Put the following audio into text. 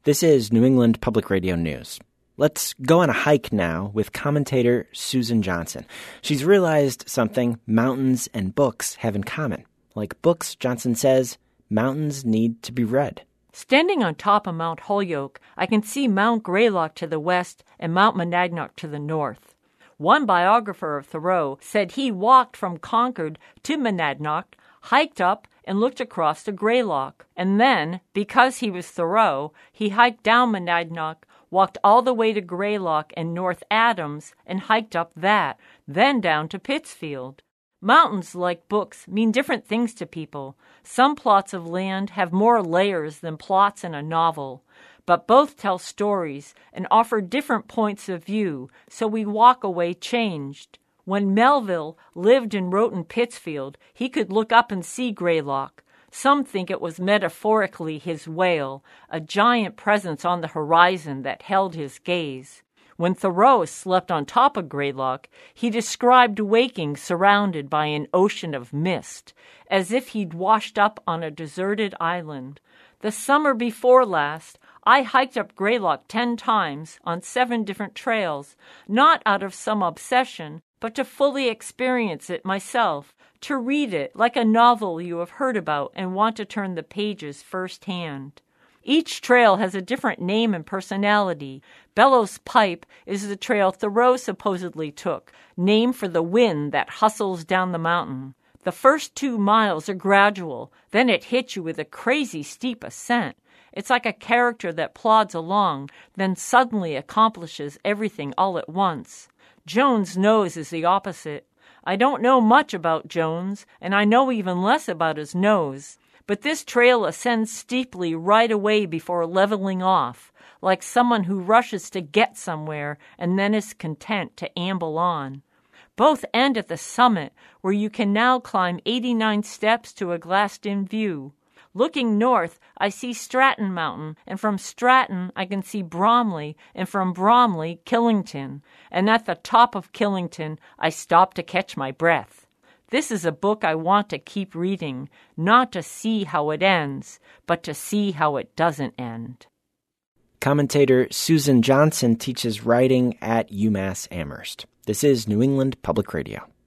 This is New England Public Radio News. Let's go on a hike now with commentator Susan Johnson. She's realized something mountains and books have in common. Like books, Johnson says, mountains need to be read. Standing on top of Mount Holyoke, I can see Mount Greylock to the west and Mount Monadnock to the north. One biographer of Thoreau said he walked from Concord to Monadnock, hiked up, and looked across to Greylock. And then, because he was Thoreau, he hiked down Monadnock, walked all the way to Greylock and North Adams, and hiked up that, then down to Pittsfield. Mountains, like books, mean different things to people. Some plots of land have more layers than plots in a novel, but both tell stories and offer different points of view, so we walk away changed. When Melville lived and wrote in Pittsfield, he could look up and see Greylock. Some think it was metaphorically his whale, a giant presence on the horizon that held his gaze. When Thoreau slept on top of Greylock, he described waking surrounded by an ocean of mist, as if he'd washed up on a deserted island. The summer before last, I hiked up Greylock 10 times on 7 different trails, not out of some obsession, but to fully experience it myself, to read it like a novel you have heard about and want to turn the pages firsthand. Each trail has a different name and personality. Bellows Pipe is the trail Thoreau supposedly took, named for the wind that hustles down the mountain. The first 2 miles are gradual, then it hits you with a crazy steep ascent. It's like a character that plods along, then suddenly accomplishes everything all at once. Jones' Nose is the opposite. I don't know much about Jones, and I know even less about his nose. But this trail ascends steeply right away before leveling off, like someone who rushes to get somewhere and then is content to amble on. Both end at the summit, where you can now climb 89 steps to a glassed-in view. Looking north, I see Stratton Mountain, and from Stratton I can see Bromley, and from Bromley, Killington. And at the top of Killington, I stop to catch my breath. This is a book I want to keep reading, not to see how it ends, but to see how it doesn't end. Commentator Susan Johnson teaches writing at UMass Amherst. This is New England Public Radio.